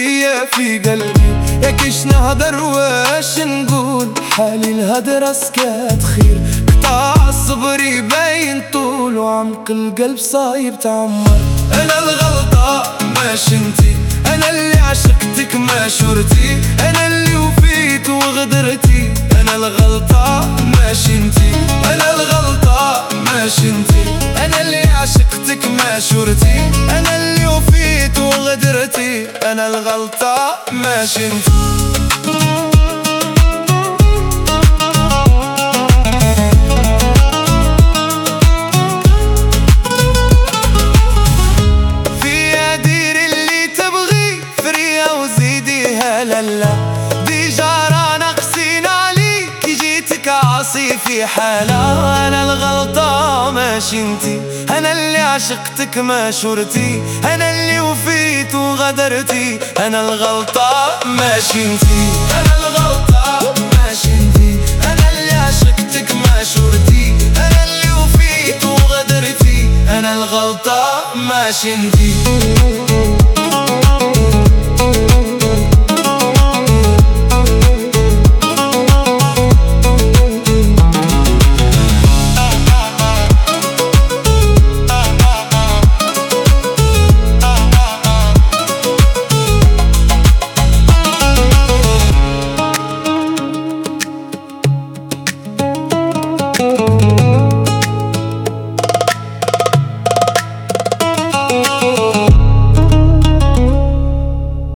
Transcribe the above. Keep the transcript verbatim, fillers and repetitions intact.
فيا في قلبي، يا كيش نهدر واش نقول، حالي الهدر سكات خير، قطع صبري باين طول، وعمق القلب صايب تعمر. انا الغلطة ماش انتي، انا اللي عشقتك ما شرتي، انا اللي وفيت وغدرتي، انا الغلطة ماش انتي، انا الغلطة ماش انتي، انا اللي عشقتك ما شرتي، انا اللي وفيت وغدرتي، انا الغلطة ماش انتي. لا دي جارة ناقصين عليك، جيتك عاصي في حالة. أنا الغلطة ماش انتي، أنا اللي عشقتك ما شرتي، أنا اللي وفيت وغدرتي، أنا الغلطة ماش انتي، أنا الغلطة ماش انتي، أنا اللي عشقتك ما شرتي، أنا اللي وفيت وغدرتي، أنا الغلطة ماش انتي.